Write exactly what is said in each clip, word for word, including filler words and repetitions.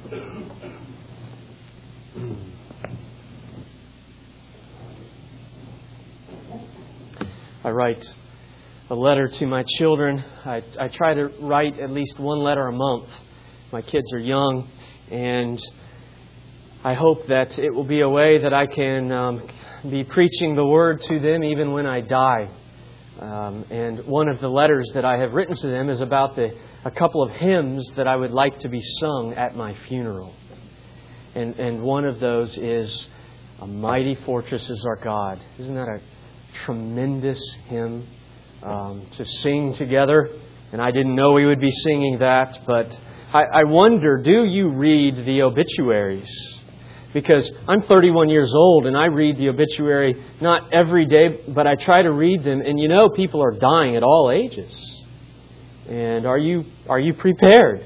I write a letter to my children. I, I try to write at least one letter a month. My kids are young, and I hope that it will be a way that I can um, be preaching the Word to them even when I die. Um, and one of the letters that I have written to them is about the a couple of hymns that I would like to be sung at my funeral. And and one of those is "A Mighty Fortress is Our God." Isn't that a tremendous hymn um, to sing together? And I didn't know we would be singing that, but I, I wonder, do you read the obituaries? Because I'm thirty-one years old and I read the obituary not every day, but I try to read them. And you know, people are dying at all ages. And are you are you prepared?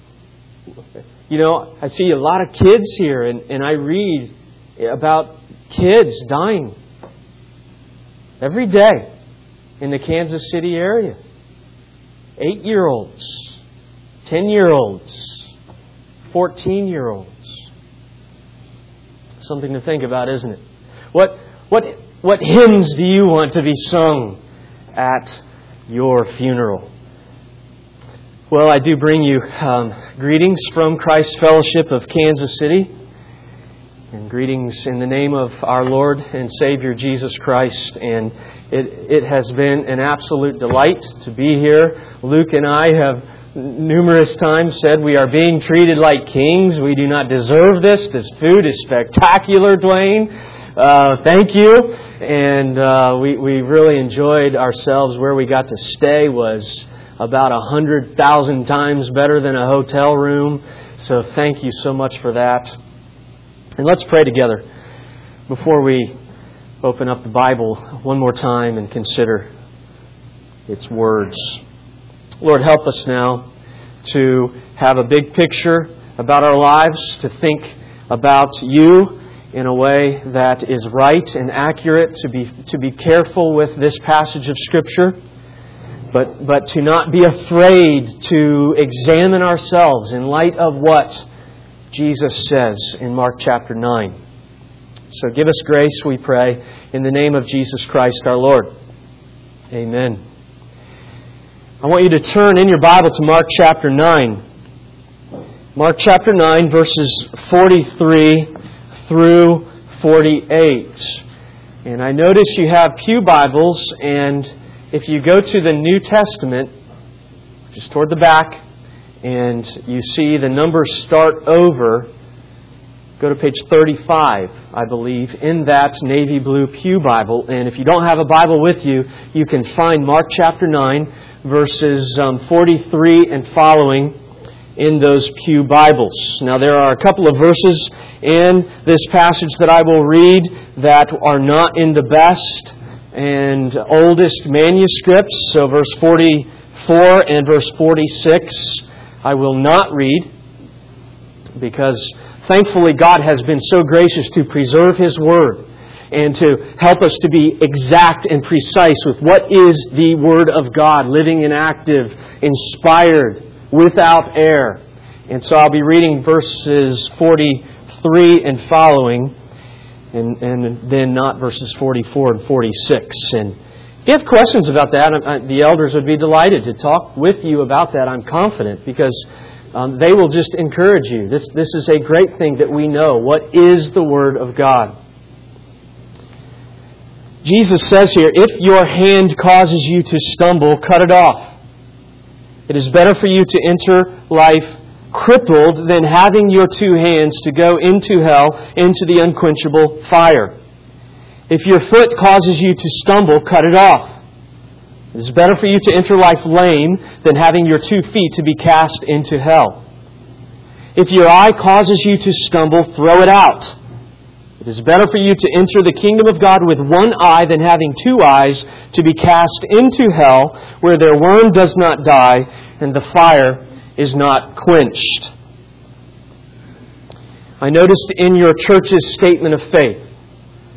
You know, I see a lot of kids here, and, and I read about kids dying every day in the Kansas City area. Eight-year-olds, ten-year-olds, fourteen-year-olds. Something to think about, isn't it? What what what hymns do you want to be sung at your funeral? Well, I do bring you um, greetings from Christ Fellowship of Kansas City, and greetings in the name of our Lord and Savior Jesus Christ. And it it has been an absolute delight to be here. Luke and I have numerous times said we are being treated like kings. We do not deserve this. This food is spectacular, Dwayne. Uh, thank you. And uh, we, we really enjoyed ourselves. Where we got to stay was about a hundred thousand times better than a hotel room. So thank you so much for that. And let's pray together before we open up the Bible one more time and consider its words. Lord, help us now to have a big picture about our lives, to think about You in a way that is right and accurate, to be to be careful with this passage of Scripture, but but to not be afraid to examine ourselves in light of what Jesus says in Mark chapter nine. So give us grace, we pray, in the name of Jesus Christ our Lord. Amen. I want you to turn in your Bible to Mark chapter nine. Mark chapter nine, verses forty-three through forty-eight. And I notice you have pew Bibles, and if you go to the New Testament, just toward the back, and you see the numbers start over, go to page thirty-five, I believe, in that navy blue pew Bible. And if you don't have a Bible with you, you can find Mark chapter nine, verses um, forty-three and following in those pew Bibles. Now, there are a couple of verses in this passage that I will read that are not in the best and oldest manuscripts. So verse forty-four and verse forty-six I will not read, because thankfully God has been so gracious to preserve His Word and to help us to be exact and precise with what is the Word of God, living and active, inspired, without error. And so I'll be reading verses forty-three and following, and, and then not verses forty-four and forty-six. And if you have questions about that, the elders would be delighted to talk with you about that, I'm confident, because um, they will just encourage you. This, this is a great thing that we know. What is the Word of God? Jesus says here, if your hand causes you to stumble, cut it off. It is better for you to enter life crippled than having your two hands to go into hell, into the unquenchable fire. If your foot causes you to stumble, cut it off. It is better for you to enter life lame than having your two feet to be cast into hell. If your eye causes you to stumble, throw it out. It is better for you to enter the kingdom of God with one eye than having two eyes to be cast into hell, where their worm does not die and the fire is not quenched. I noticed in your church's statement of faith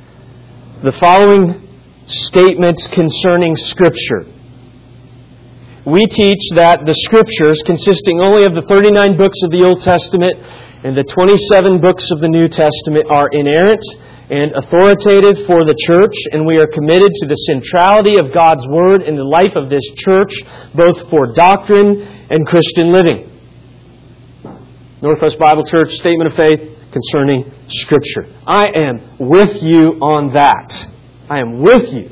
the following statements concerning Scripture. we teach that the Scriptures, consisting only of the thirty-nine books of the Old Testament and the twenty-seven books of the New Testament, are inerrant and authoritative for the church, and we are committed to the centrality of God's Word in the life of this church, both for doctrine and Christian living. Northwest Bible Church Statement of Faith concerning Scripture. I am with you on that. I am with you.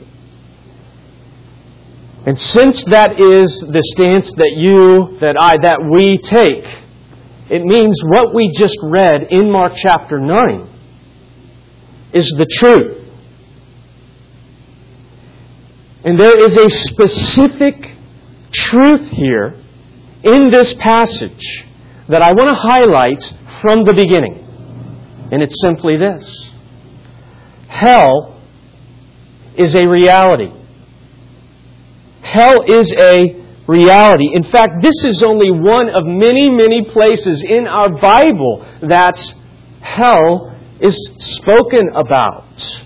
And since that is the stance that you, that I, that we take, it means what we just read in Mark chapter nine is the truth. And there is a specific truth here in this passage that I want to highlight from the beginning. And it's simply this. Hell is a reality. Hell is a reality. In fact, this is only one of many, many places in our Bible that hell is spoken about.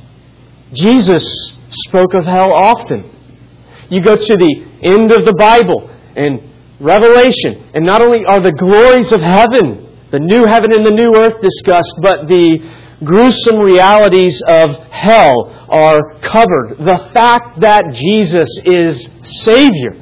Jesus spoke of hell often. You go to the end of the Bible and Revelation, and not only are the glories of heaven, the new heaven and the new earth discussed, but the gruesome realities of hell are covered. The fact that Jesus is Savior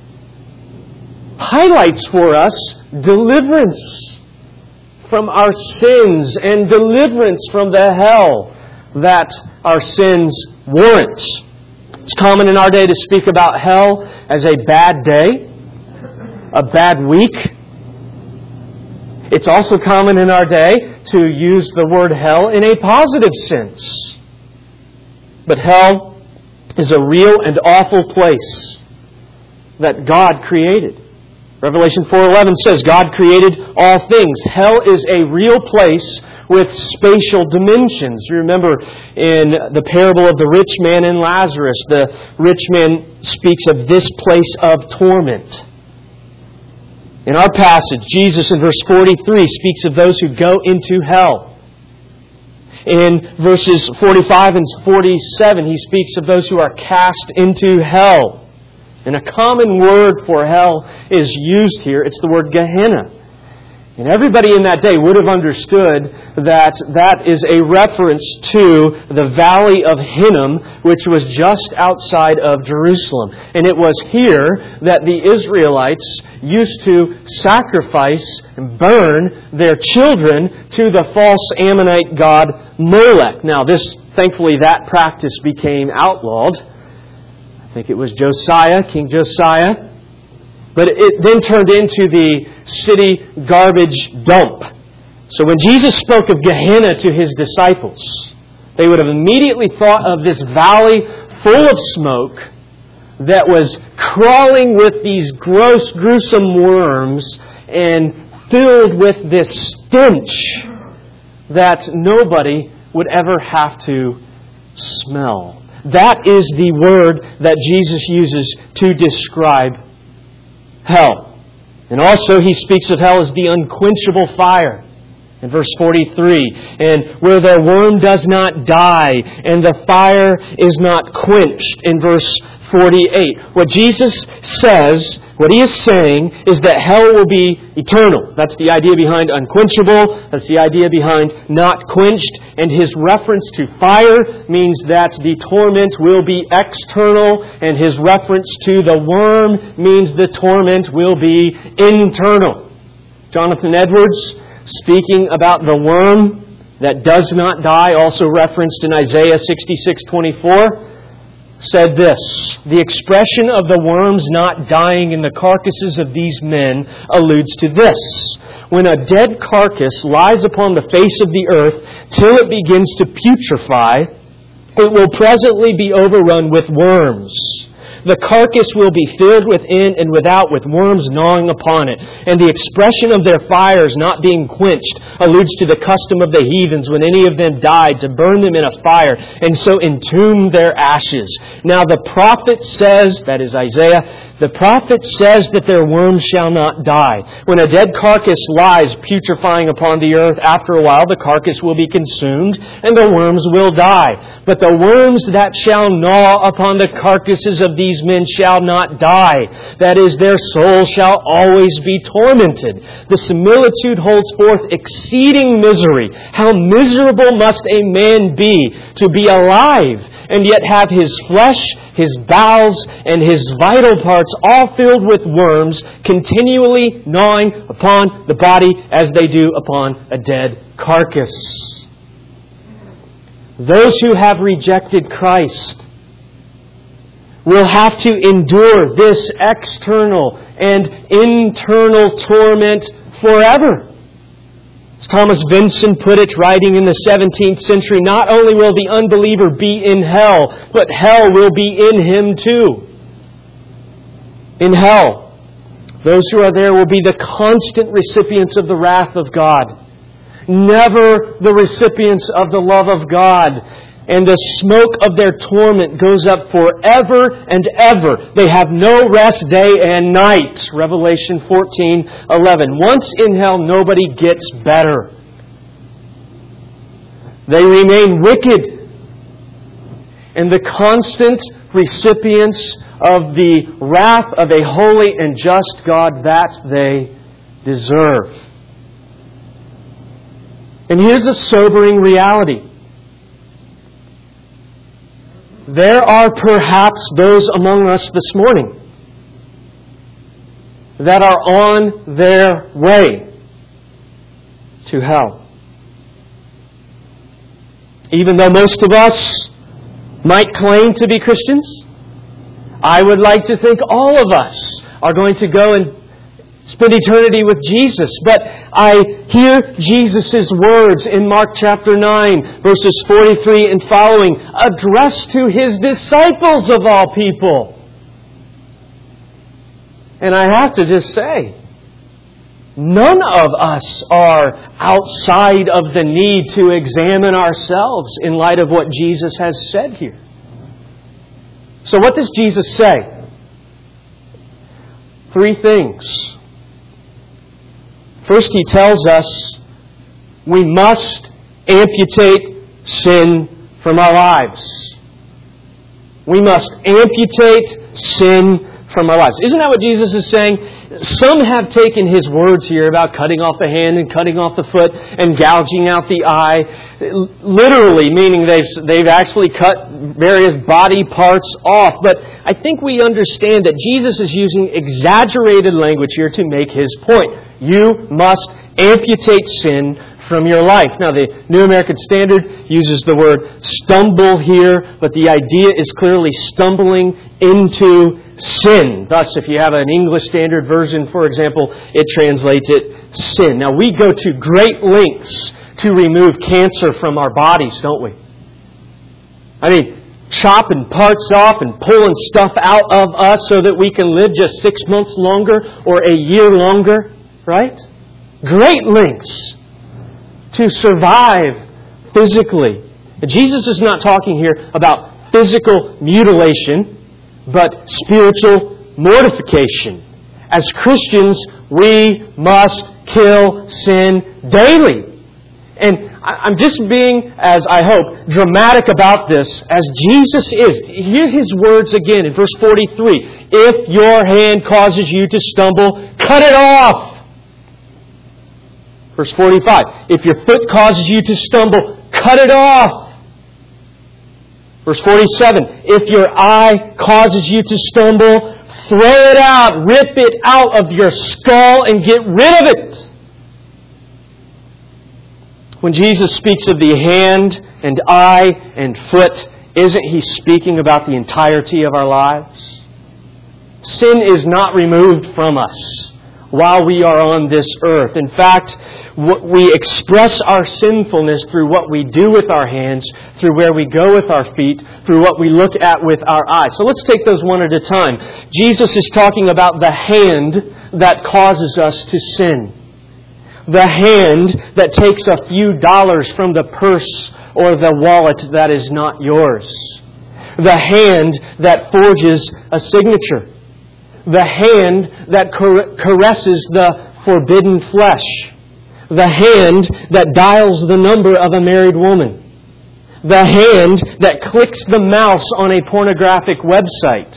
highlights for us deliverance from our sins and deliverance from the hell that our sins warrant. It's common in our day to speak about hell as a bad day, a bad week. It's also common in our day to use the word hell in a positive sense. But hell is a real and awful place that God created. Revelation four eleven says God created all things. Hell is a real place with spatial dimensions. You remember in the parable of the rich man and Lazarus, the rich man speaks of this place of torment. In our passage, Jesus in verse forty-three speaks of those who go into hell. In verses forty-five and forty-seven, He speaks of those who are cast into hell. And a common word for hell is used here. It's the word Gehenna. And everybody in that day would have understood that that is a reference to the Valley of Hinnom, which was just outside of Jerusalem. And it was here that the Israelites used to sacrifice and burn their children to the false Ammonite god Molech. Now, this, thankfully, that practice became outlawed. I think it was Josiah, King Josiah. But it then turned into the city garbage dump. So when Jesus spoke of Gehenna to His disciples, they would have immediately thought of this valley full of smoke that was crawling with these gross, gruesome worms and filled with this stench that nobody would ever have to smell. That is the word that Jesus uses to describe hell. And also He speaks of hell as the unquenchable fire. In verse forty-three, and where their worm does not die, and the fire is not quenched. In verse forty-eight. What Jesus says, what He is saying, is that hell will be eternal. That's the idea behind unquenchable. That's the idea behind not quenched. And His reference to fire means that the torment will be external. And His reference to the worm means the torment will be internal. Jonathan Edwards, speaking about the worm that does not die, also referenced in Isaiah sixty-six twenty-four, said this: the expression of the worms not dying in the carcasses of these men alludes to this. When a dead carcass lies upon the face of the earth till it begins to putrefy, it will presently be overrun with worms. The carcass will be filled within and without with worms gnawing upon it. And the expression of their fires not being quenched alludes to the custom of the heathens when any of them died to burn them in a fire and so entomb their ashes. Now the prophet says, that is Isaiah, the prophet says that their worms shall not die. When a dead carcass lies putrefying upon the earth, after a while the carcass will be consumed and the worms will die. But the worms that shall gnaw upon the carcasses of these these men shall not die. That is, their soul shall always be tormented. The similitude holds forth exceeding misery. How miserable must a man be to be alive and yet have his flesh, his bowels, and his vital parts all filled with worms, continually gnawing upon the body as they do upon a dead carcass. Those who have rejected Christ will have to endure this external and internal torment forever. As Thomas Vincent put it, writing in the seventeenth century, not only will the unbeliever be in hell, but hell will be in him too. In hell, those who are there will be the constant recipients of the wrath of God, never the recipients of the love of God. And the smoke of their torment goes up forever and ever. They have no rest day and night. Revelation fourteen eleven. Once in hell, nobody gets better. They remain wicked and the constant recipients of the wrath of a holy and just God that they deserve. And here's a sobering reality. There are perhaps those among us this morning that are on their way to hell. Even though most of us might claim to be Christians, I would like to think all of us are going to go and spend eternity with Jesus. But I hear Jesus' words in Mark chapter nine, verses forty-three and following, addressed to His disciples of all people. And I have to just say, none of us are outside of the need to examine ourselves in light of what Jesus has said here. So what does Jesus say? Three things. First, He tells us we must amputate sin from our lives. We must amputate sin from our lives. Isn't that what Jesus is saying? Some have taken His words here about cutting off the hand and cutting off the foot and gouging out the eye, literally, meaning they've, they've actually cut various body parts off. But I think we understand that Jesus is using exaggerated language here to make His point. You must amputate sin from your life. Now, the New American Standard uses the word stumble here, but the idea is clearly stumbling into sin. Thus, if you have an English Standard Version, for example, it translates it sin. Now, we go to great lengths to remove cancer from our bodies, don't we? I mean, chopping parts off and pulling stuff out of us so that we can live just six months longer or a year longer, right? Great lengths to survive physically. Jesus is not talking here about physical mutilation, but spiritual mortification. As Christians, we must kill sin daily. And I'm just being, as I hope, dramatic about this, as Jesus is. Hear His words again in verse forty-three. If your hand causes you to stumble, cut it off. Verse forty-five. If your foot causes you to stumble, cut it off. Verse forty-seven. If your eye causes you to stumble, throw it out, rip it out of your skull and get rid of it. When Jesus speaks of the hand and eye and foot, isn't He speaking about the entirety of our lives? Sin is not removed from us while we are on this earth. In fact, we express our sinfulness through what we do with our hands, through where we go with our feet, through what we look at with our eyes. So let's take those one at a time. Jesus is talking about the hand that causes us to sin. The hand that takes a few dollars from the purse or the wallet that is not yours. The hand that forges a signature. The hand that caresses the forbidden flesh. The hand that dials the number of a married woman. The hand that clicks the mouse on a pornographic website.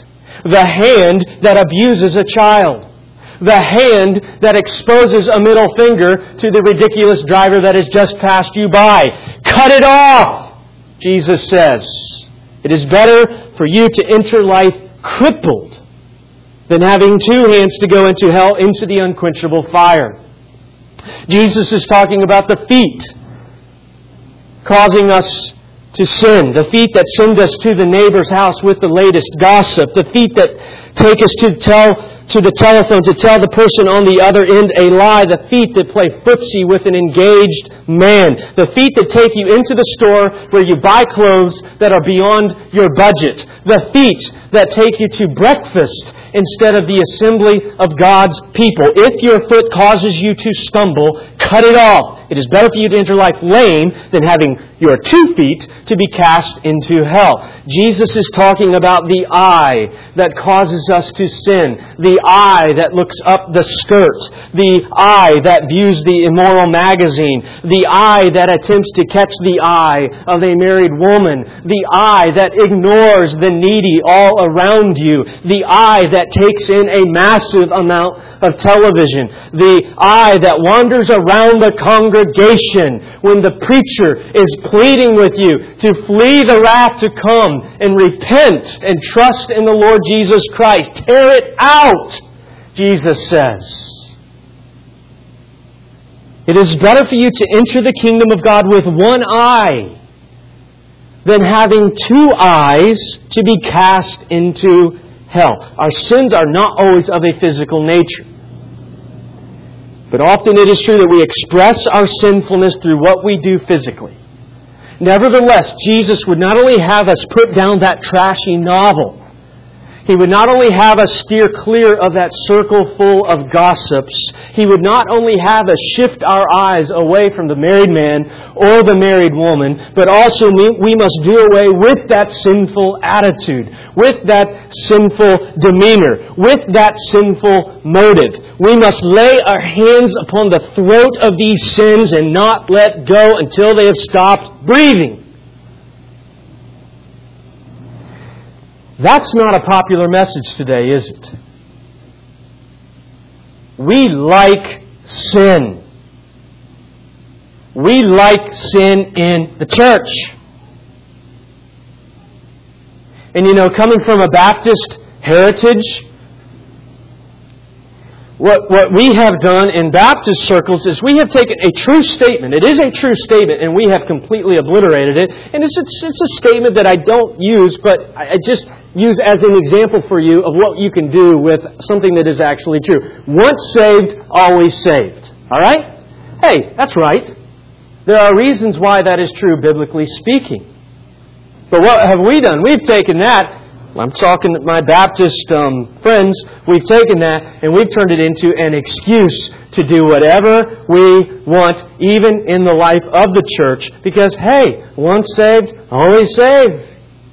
The hand that abuses a child. The hand that exposes a middle finger to the ridiculous driver that has just passed you by. Cut it off, Jesus says. It is better for you to enter life crippled than having two hands to go into hell, into the unquenchable fire. Jesus is talking about the feet causing us to sin. The feet that send us to the neighbor's house with the latest gossip. The feet that take us to tell to the telephone to tell the person on the other end a lie. The feet that play footsie with an engaged man. The feet that take you into the store where you buy clothes that are beyond your budget. The feet that take you to breakfast instead of the assembly of God's people. If your foot causes you to stumble, cut it off. It is better for you to enter life lame than having your two feet to be cast into hell. Jesus is talking about the eye that causes us to sin. The eye that looks up the skirt. The eye that views the immoral magazine. The eye that attempts to catch the eye of a married woman. The eye that ignores the needy all around you. The eye that takes in a massive amount of television. The eye that wanders around the congregation when the preacher is pleading with you to flee the wrath to come and repent and trust in the Lord Jesus Christ. Tear it out, Jesus says. It is better for you to enter the kingdom of God with one eye than having two eyes to be cast into hell. Our sins are not always of a physical nature. But often it is true that we express our sinfulness through what we do physically. Nevertheless, Jesus would not only have us put down that trashy novel, He would not only have us steer clear of that circle full of gossips, He would not only have us shift our eyes away from the married man or the married woman, but also we must do away with that sinful attitude, with that sinful demeanor, with that sinful motive. We must lay our hands upon the throat of these sins and not let go until they have stopped breathing. That's not a popular message today, is it? We like sin. We like sin in the church. And you know, coming from a Baptist heritage, What, what we have done in Baptist circles is we have taken a true statement. It is a true statement, and we have completely obliterated it. And it's, it's, it's a statement that I don't use, but I just use as an example for you of what you can do with something that is actually true. Once saved, always saved. All right? Hey, that's right. There are reasons why that is true, biblically speaking. But what have we done? We've taken that. I'm talking to my Baptist um, friends. We've taken that and we've turned it into an excuse to do whatever we want, even in the life of the church. Because, hey, once saved, always saved.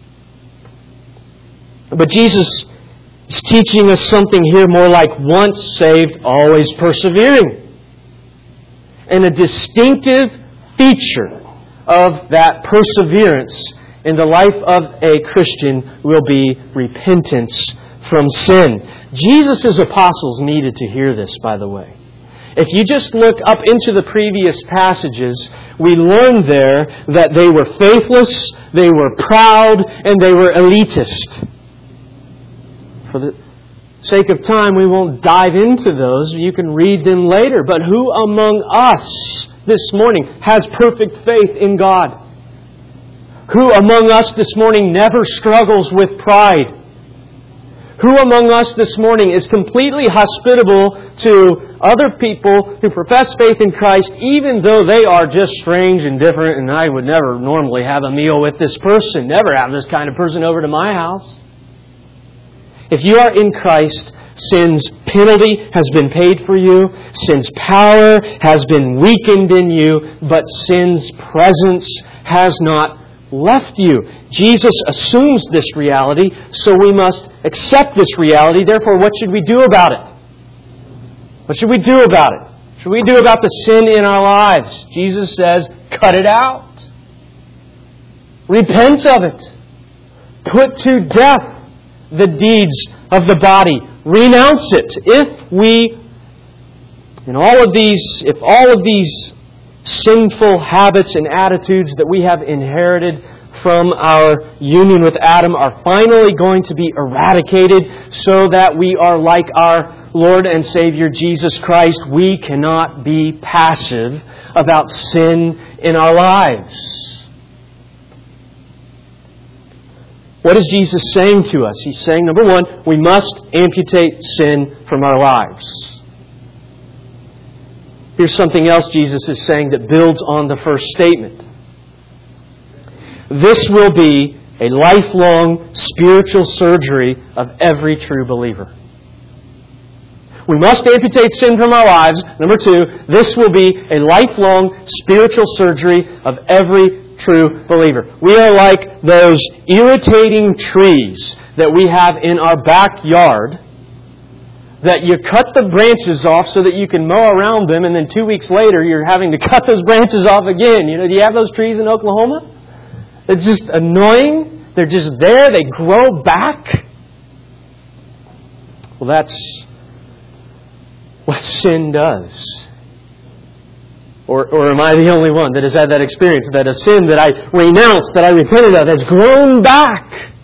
But Jesus is teaching us something here more like once saved, always persevering. And a distinctive feature of that perseverance in the life of a Christian will be repentance from sin. Jesus' apostles needed to hear this, by the way. If you just look up into the previous passages, we learn there that they were faithless, they were proud, and they were elitist. For the sake of time, we won't dive into those. You can read them later. But who among us this morning has perfect faith in God? Who among us this morning never struggles with pride? Who among us this morning is completely hospitable to other people who profess faith in Christ, even though they are just strange and different, and I would never normally have a meal with this person, never have this kind of person over to my house? If you are in Christ, sin's penalty has been paid for you. Sin's power has been weakened in you, but sin's presence has not left you. Jesus assumes this reality, so we must accept this reality. Therefore, what should we do about it? What should we do about it? What should we do about the sin in our lives? Jesus says, cut it out. Repent of it. Put to death the deeds of the body. Renounce it. If we, in all of these, if all of these sinful habits and attitudes that we have inherited from our union with Adam are finally going to be eradicated so that we are like our Lord and Savior Jesus Christ, we cannot be passive about sin in our lives. What is Jesus saying to us? He's saying, number one, we must amputate sin from our lives. Here's something else Jesus is saying that builds on the first statement. This will be a lifelong spiritual surgery of every true believer. We must amputate sin from our lives. Number two, this will be a lifelong spiritual surgery of every true believer. We are like those irritating trees that we have in our backyard that you cut the branches off so that you can mow around them, and then two weeks later you're having to cut those branches off again. You know, do you have those trees in Oklahoma? It's just annoying. They're just there. They grow back. Well, that's what sin does. Or, or am I the only one that has had that experience? That a sin that I renounced, that I repented of, has grown back.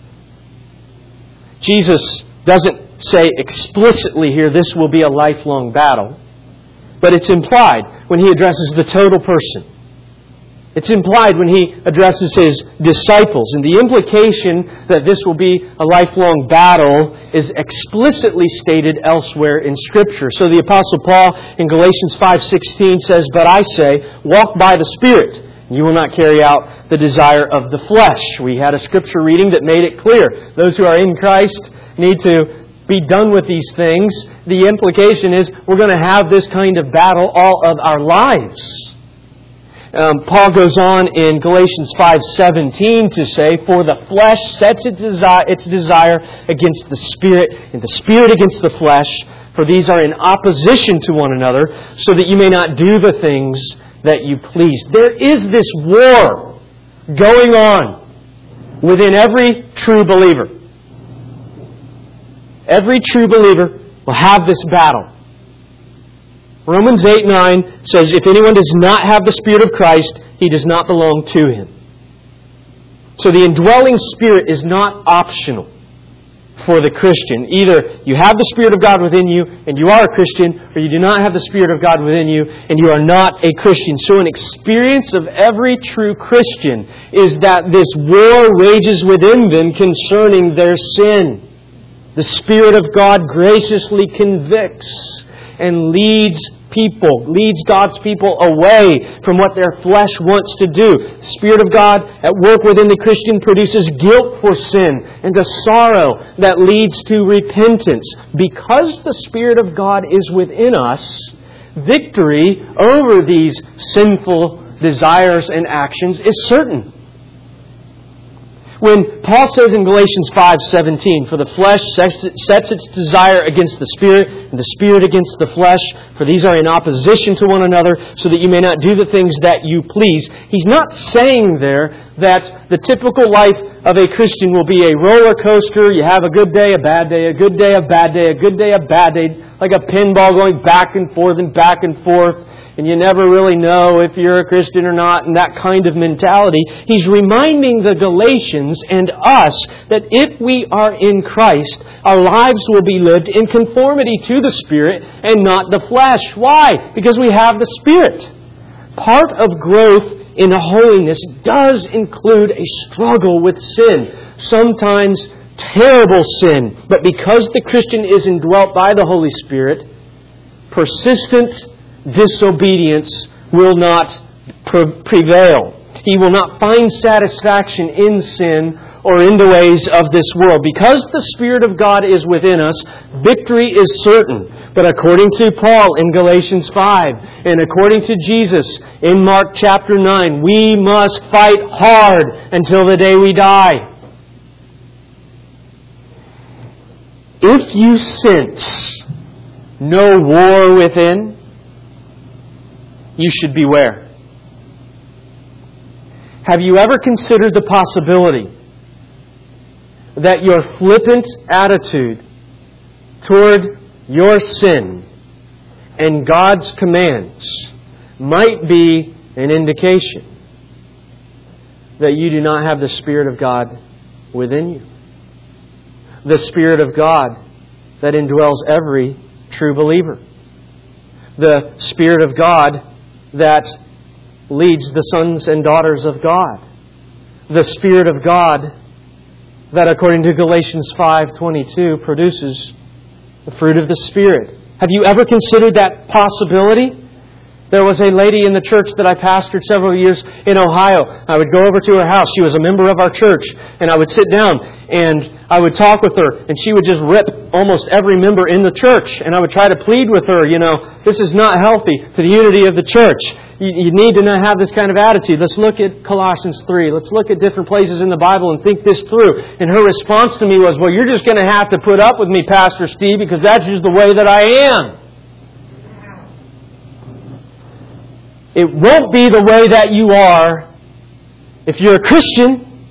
Jesus doesn't say explicitly here, this will be a lifelong battle. But it's implied when He addresses the total person. It's implied when He addresses His disciples. And the implication that this will be a lifelong battle is explicitly stated elsewhere in Scripture. So the Apostle Paul in Galatians five sixteen says, "But I say, walk by the Spirit, and you will not carry out the desire of the flesh." We had a Scripture reading that made it clear. Those who are in Christ need to be done with these things. The implication is we're going to have this kind of battle all of our lives. Um, Paul goes on in Galatians five seventeen to say, "For the flesh sets its desire, its desire against the Spirit, and the Spirit against the flesh. For these are in opposition to one another, so that you may not do the things that you please." There is this war going on within every true believer. Every true believer will have this battle. Romans eight nine says, "If anyone does not have the Spirit of Christ, he does not belong to Him." So the indwelling Spirit is not optional for the Christian. Either you have the Spirit of God within you and you are a Christian, or you do not have the Spirit of God within you and you are not a Christian. So an experience of every true Christian is that this war rages within them concerning their sin. The Spirit of God graciously convicts and leads people, leads God's people away from what their flesh wants to do. The Spirit of God at work within the Christian produces guilt for sin and a sorrow that leads to repentance. Because the Spirit of God is within us, victory over these sinful desires and actions is certain. When Paul says in Galatians five seventeen, "For the flesh sets its desire against the Spirit, and the Spirit against the flesh, for these are in opposition to one another, so that you may not do the things that you please," he's not saying there that the typical life of a Christian will be a roller coaster. You have a good day, a bad day, a good day, a bad day, a good day, a bad day, like a pinball going back and forth and back and forth. And you never really know if you're a Christian or not, and that kind of mentality. He's reminding the Galatians and us that if we are in Christ, our lives will be lived in conformity to the Spirit and not the flesh. Why? Because we have the Spirit. Part of growth in holiness does include a struggle with sin. Sometimes terrible sin. But because the Christian is indwelt by the Holy Spirit, persistent disobedience will not prevail. He will not find satisfaction in sin or in the ways of this world. Because the Spirit of God is within us, victory is certain. But according to Paul in Galatians five, and according to Jesus in Mark chapter nine, we must fight hard until the day we die. If you sense no war within, you should beware. Have you ever considered the possibility that your flippant attitude toward your sin and God's commands might be an indication that you do not have the Spirit of God within you. The Spirit of God that indwells every true believer. The Spirit of God that leads the sons and daughters of God. The Spirit of God that, according to Galatians five twenty-two, produces the fruit of the Spirit. Have you ever considered that possibility? There was a lady in the church that I pastored several years in Ohio. I would go over to her house. She was a member of our church. And I would sit down and I would talk with her. And she would just rip almost every member in the church. And I would try to plead with her, you know, this is not healthy to the unity of the church. You, you need to not have this kind of attitude. Let's look at Colossians three. Let's look at different places in the Bible and think this through. And her response to me was, well, you're just going to have to put up with me, Pastor Steve, because that's just the way that I am. It won't be the way that you are if you're a Christian.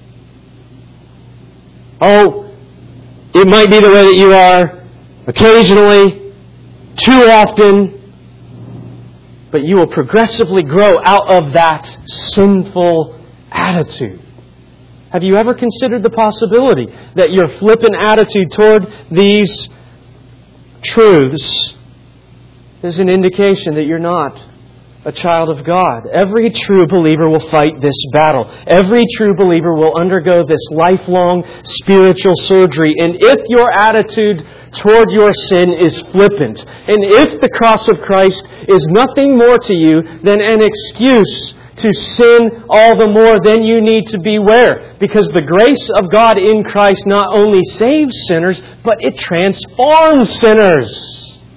Oh, it might be the way that you are occasionally, too often, but you will progressively grow out of that sinful attitude. Have you ever considered the possibility that your flippant attitude toward these truths is an indication that you're not a child of God? Every true believer will fight this battle. Every true believer will undergo this lifelong spiritual surgery. And if your attitude toward your sin is flippant, and if the cross of Christ is nothing more to you than an excuse to sin all the more, then you need to beware. Because the grace of God in Christ not only saves sinners, but it transforms sinners.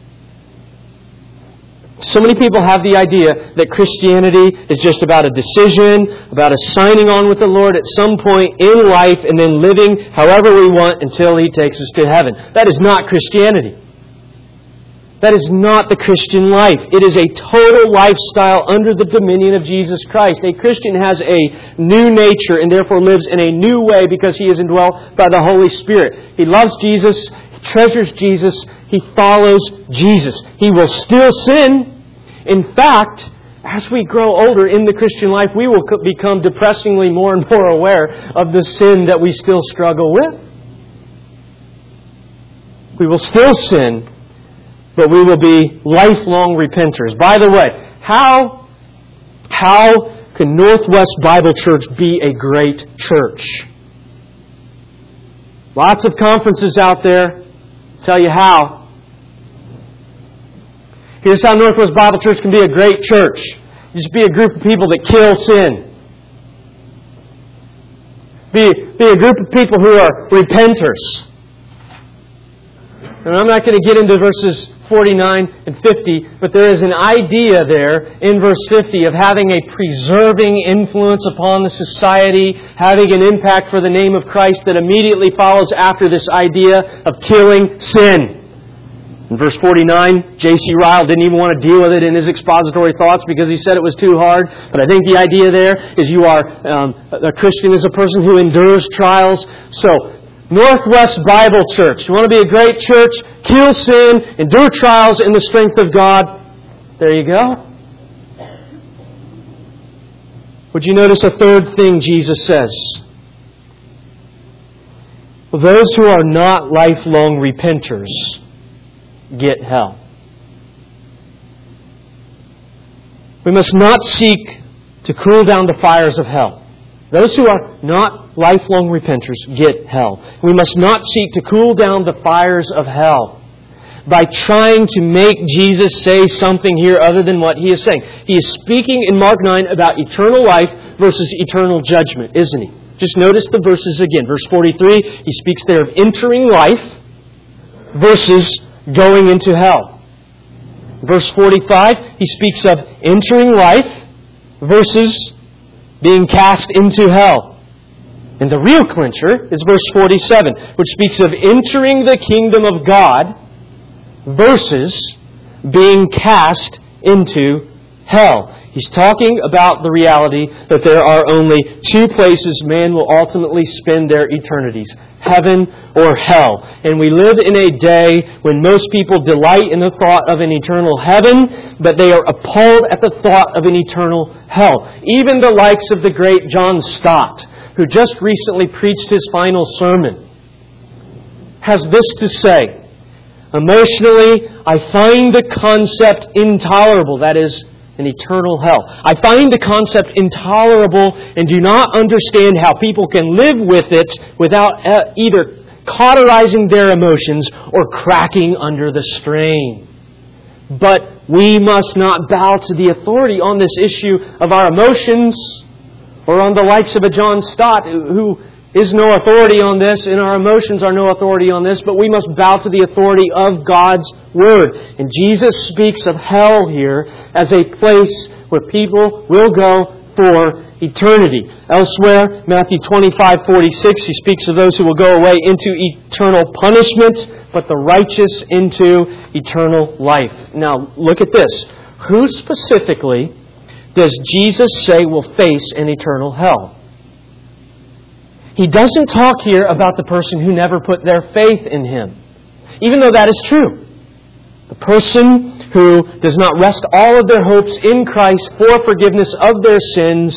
So many people have the idea that Christianity is just about a decision, about a signing on with the Lord at some point in life and then living however we want until He takes us to heaven. That is not Christianity. That is not the Christian life. It is a total lifestyle under the dominion of Jesus Christ. A Christian has a new nature and therefore lives in a new way because he is indwelt by the Holy Spirit. He loves Jesus. Treasures Jesus, he follows Jesus. He will still sin. In fact, as we grow older in the Christian life, we will become depressingly more and more aware of the sin that we still struggle with. We will still sin, but we will be lifelong repenters. By the way, how, how can Northwest Bible Church be a great church? Lots of conferences out there tell you how. Here's how Northwest Bible Church can be a great church. Just be a group of people that kill sin. Be, be a group of people who are repenters. And I'm not going to get into verses forty-nine and fifty, but there is an idea there in verse fifty of having a preserving influence upon the society, having an impact for the name of Christ that immediately follows after this idea of killing sin. In verse forty-nine, J C Ryle didn't even want to deal with it in his expository thoughts because he said it was too hard. But I think the idea there is you are, um, a Christian is a person who endures trials. So, Northwest Bible Church. You want to be a great church? Kill sin, endure trials in the strength of God. There you go. Would you notice a third thing Jesus says? Those who are not lifelong repenters get hell. We must not seek to cool down the fires of hell. Those who are not lifelong repenters get hell. We must not seek to cool down the fires of hell by trying to make Jesus say something here other than what He is saying. He is speaking in Mark nine about eternal life versus eternal judgment, isn't He? Just notice the verses again. Verse forty-three, He speaks there of entering life versus going into hell. Verse forty-five, He speaks of entering life versus being cast into hell. And the real clincher is verse forty-seven, which speaks of entering the kingdom of God versus being cast into hell. He's talking about the reality that there are only two places man will ultimately spend their eternities, heaven or hell. And we live in a day when most people delight in the thought of an eternal heaven, but they are appalled at the thought of an eternal hell. Even the likes of the great John Stott, who just recently preached his final sermon, has this to say: emotionally, I find the concept intolerable. That is, an eternal hell. I find the concept intolerable and do not understand how people can live with it without uh, either cauterizing their emotions or cracking under the strain. But we must not bow to the authority on this issue of our emotions or on the likes of a John Stott, who is no authority on this, and our emotions are no authority on this, but we must bow to the authority of God's Word. And Jesus speaks of hell here as a place where people will go for eternity. Elsewhere, Matthew twenty-five forty-six, He speaks of those who will go away into eternal punishment, but the righteous into eternal life. Now, look at this. Who specifically does Jesus say will face an eternal hell? He doesn't talk here about the person who never put their faith in Him, even though that is true. The person who does not rest all of their hopes in Christ for forgiveness of their sins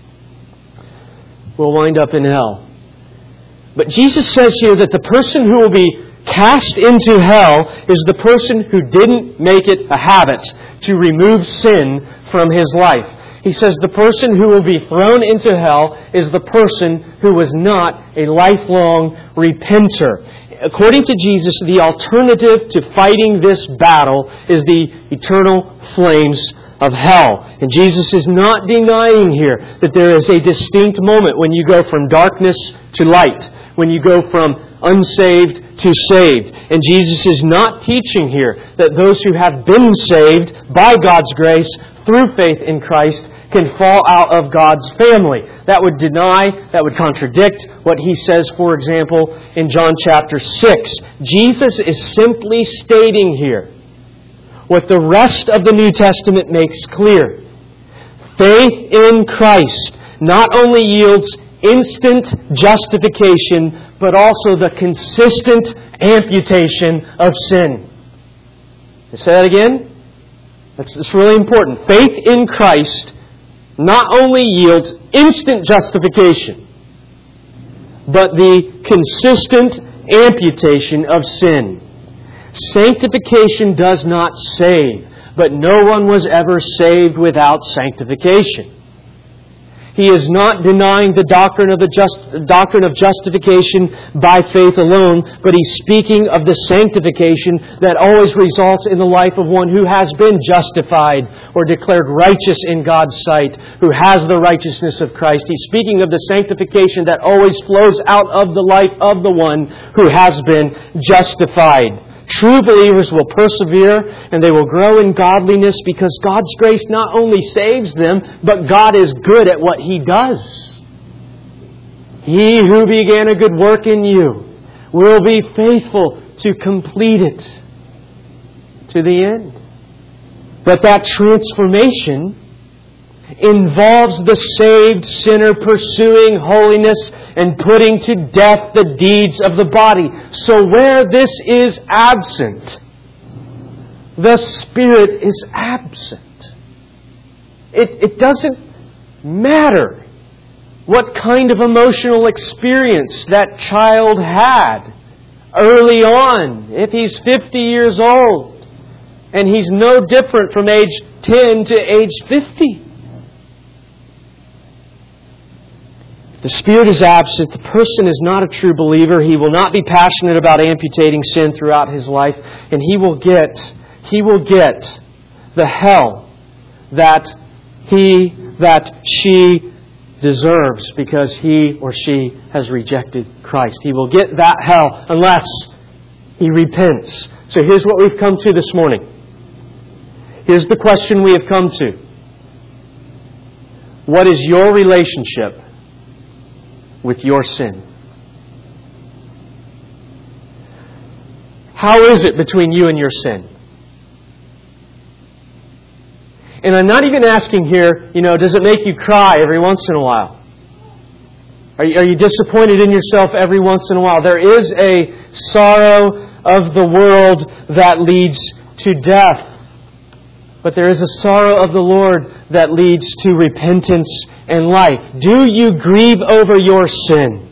will wind up in hell. But Jesus says here that the person who will be cast into hell is the person who didn't make it a habit to remove sin from his life. He says the person who will be thrown into hell is the person who was not a lifelong repenter. According to Jesus, the alternative to fighting this battle is the eternal flames of hell. And Jesus is not denying here that there is a distinct moment when you go from darkness to light, when you go from unsaved to saved. And Jesus is not teaching here that those who have been saved by God's grace through faith in Christ can fall out of God's family. That would deny, that would contradict what He says, for example, in John chapter six. Jesus is simply stating here what the rest of the New Testament makes clear. Faith in Christ not only yields instant justification, but also the consistent amputation of sin. I'll say that again. That's, that's really important. Faith in Christ not only yields instant justification, but the consistent amputation of sin. Sanctification does not save, but no one was ever saved without sanctification. He is not denying the doctrine of the just, doctrine of justification by faith alone, but he's speaking of the sanctification that always results in the life of one who has been justified or declared righteous in God's sight, who has the righteousness of Christ. He's speaking of the sanctification that always flows out of the life of the one who has been justified. True believers will persevere and they will grow in godliness because God's grace not only saves them, but God is good at what He does. He who began a good work in you will be faithful to complete it to the end. But that transformation involves the saved sinner pursuing holiness and putting to death the deeds of the body. So where this is absent, the Spirit is absent. It, it doesn't matter what kind of emotional experience that child had early on. If he's fifty years old and he's no different from age ten to age fifty. The Spirit is absent. The person is not a true believer. He will not be passionate about amputating sin throughout his life. And he will get, he will get the hell that he, that she deserves because he or she has rejected Christ. He will get that hell unless he repents. So here's what we've come to this morning. Here's the question we have come to. What is your relationship with your sin? How is it between you and your sin? And I'm not even asking here, you know, does it make you cry every once in a while? Are you, are you disappointed in yourself every once in a while? There is a sorrow of the world that leads to death. But there is a sorrow of the Lord that leads to repentance and life. Do you grieve over your sin?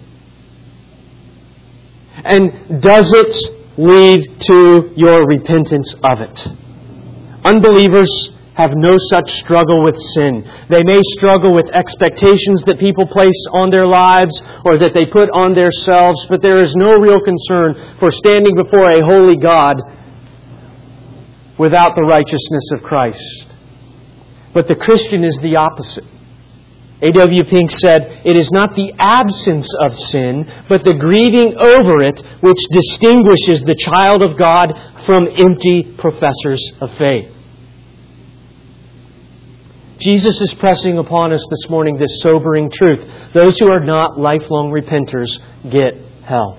And does it lead to your repentance of it? Unbelievers have no such struggle with sin. They may struggle with expectations that people place on their lives or that they put on themselves, but there is no real concern for standing before a holy God without the righteousness of Christ. But the Christian is the opposite. A W Pink said, "It is not the absence of sin, but the grieving over it which distinguishes the child of God from empty professors of faith." Jesus is pressing upon us this morning this sobering truth. Those who are not lifelong repenters get hell.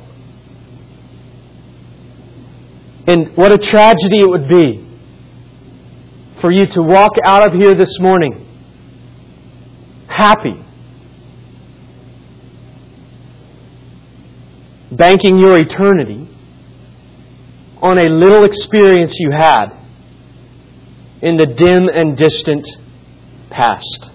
And what a tragedy it would be for you to walk out of here this morning happy, banking your eternity on a little experience you had in the dim and distant past.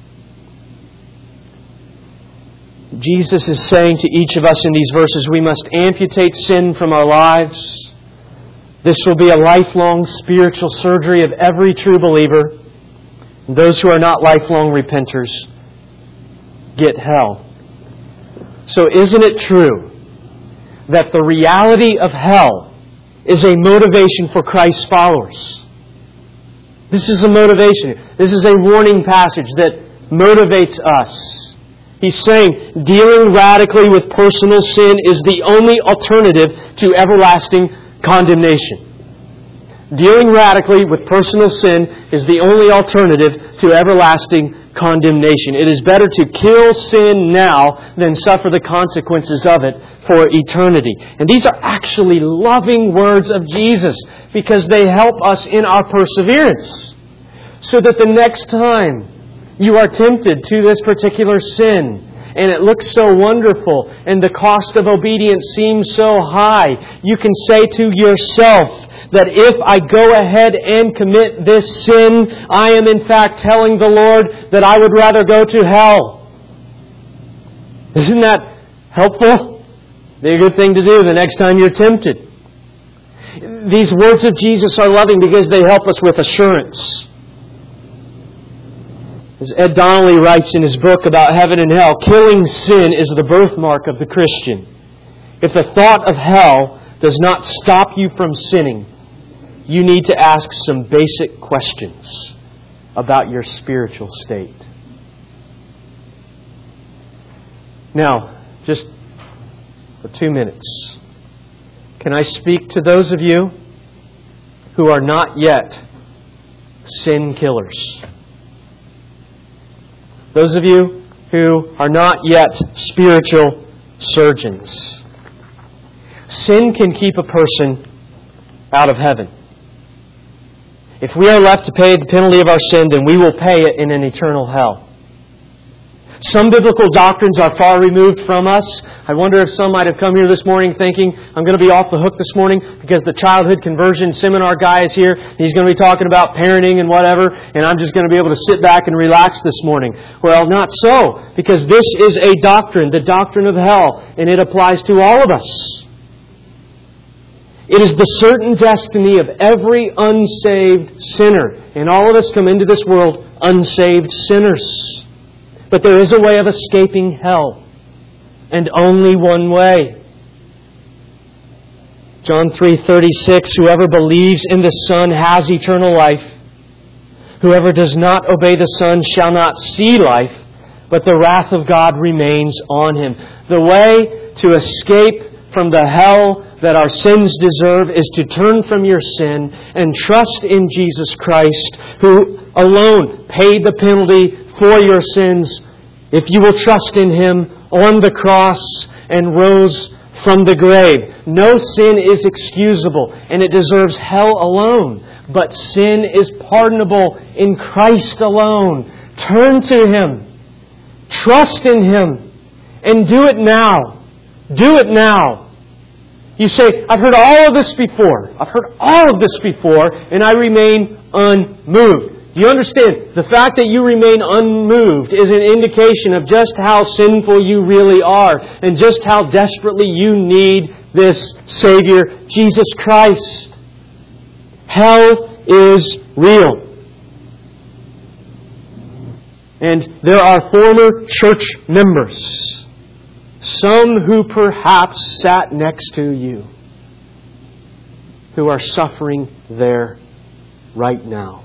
Jesus is saying to each of us in these verses, we must amputate sin from our lives. This will be a lifelong spiritual surgery of every true believer. And those who are not lifelong repenters get hell. So isn't it true that the reality of hell is a motivation for Christ's followers? This is a motivation. This is a warning passage that motivates us. He's saying dealing radically with personal sin is the only alternative to everlasting condemnation. Dealing radically with personal sin is the only alternative to everlasting condemnation. It is better to kill sin now than suffer the consequences of it for eternity. And these are actually loving words of Jesus because they help us in our perseverance. So that the next time you are tempted to this particular sin, and it looks so wonderful, and the cost of obedience seems so high, you can say to yourself that if I go ahead and commit this sin, I am in fact telling the Lord that I would rather go to hell. Isn't that helpful? Be a good thing to do the next time you're tempted. These words of Jesus are loving because they help us with assurance. As Ed Donnelly writes in his book about heaven and hell, killing sin is the birthmark of the Christian. If the thought of hell does not stop you from sinning, you need to ask some basic questions about your spiritual state. Now, just for two minutes, can I speak to those of you who are not yet sin killers? Those of you who are not yet spiritual surgeons. Sin can keep a person out of heaven. If we are left to pay the penalty of our sin, then we will pay it in an eternal hell. Some biblical doctrines are far removed from us. I wonder if some might have come here this morning thinking, I'm going to be off the hook this morning because the childhood conversion seminar guy is here. He's going to be talking about parenting and whatever, and I'm just going to be able to sit back and relax this morning. Well, not so, because this is a doctrine, the doctrine of hell, and it applies to all of us. It is the certain destiny of every unsaved sinner. And all of us come into this world unsaved sinners. But there is a way of escaping hell. And only one way. John three thirty-six, whoever believes in the Son has eternal life. Whoever does not obey the Son shall not see life, but the wrath of God remains on him. The way to escape from the hell that our sins deserve is to turn from your sin and trust in Jesus Christ, who alone paid the penalty for your sins. If you will trust in Him on the cross and rose from the grave. No sin is excusable, and it deserves hell alone. But sin is pardonable in Christ alone. Turn to Him. Trust in Him. And do it now. Do it now. You say, I've heard all of this before. I've heard all of this before, and I remain unmoved. Do you understand? The fact that you remain unmoved is an indication of just how sinful you really are and just how desperately you need this Savior, Jesus Christ. Hell is real. And there are former church members, some who perhaps sat next to you, who are suffering there right now.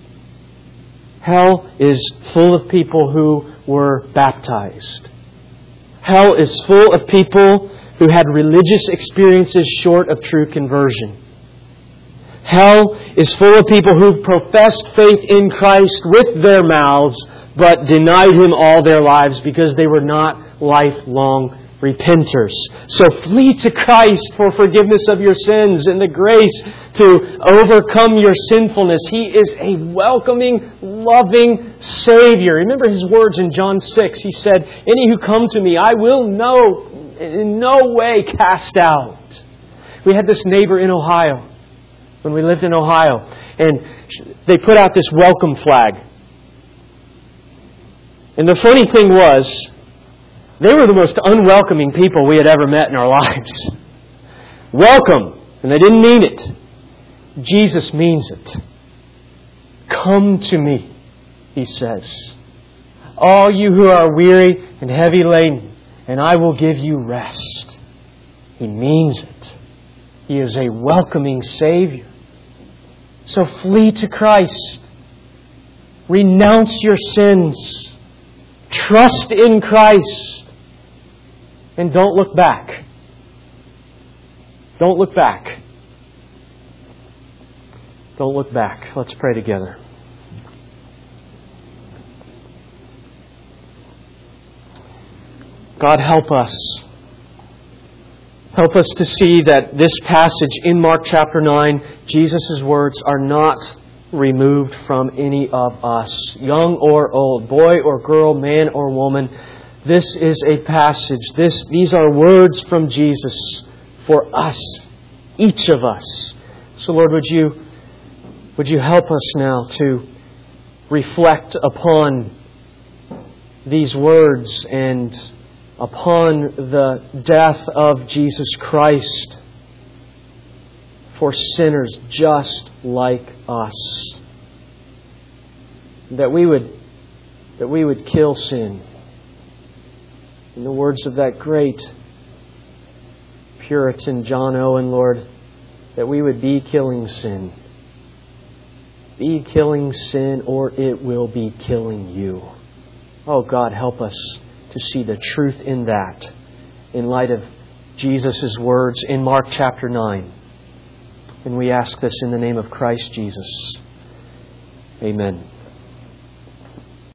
Hell is full of people who were baptized. Hell is full of people who had religious experiences short of true conversion. Hell is full of people who professed faith in Christ with their mouths, but denied Him all their lives because they were not lifelong repenters. So flee to Christ for forgiveness of your sins and the grace to overcome your sinfulness. He is a welcoming, loving Savior. Remember His words in John six. He said, "Any who come to me, I will no, in no way cast out." We had this neighbor in Ohio, when we lived in Ohio, and they put out this welcome flag. And the funny thing was, they were the most unwelcoming people we had ever met in our lives. Welcome. And they didn't mean it. Jesus means it. Come to me, He says. All you who are weary and heavy laden, and I will give you rest. He means it. He is a welcoming Savior. So flee to Christ. Renounce your sins. Trust in Christ. And don't look back. Don't look back. Don't look back. Let's pray together. God, help us. Help us to see that this passage in Mark chapter nine, Jesus' words are not removed from any of us, young or old, boy or girl, man or woman. This is a passage. This, these are words from Jesus for us, each of us. So Lord, would you, would you help us now to reflect upon these words and upon the death of Jesus Christ for sinners just like us. That we would, that we would kill sin. In the words of that great Puritan John Owen, Lord, that we would be killing sin. Be killing sin, or it will be killing you. Oh God, help us to see the truth in that in light of Jesus' words in Mark chapter nine. And we ask this in the name of Christ Jesus. Amen.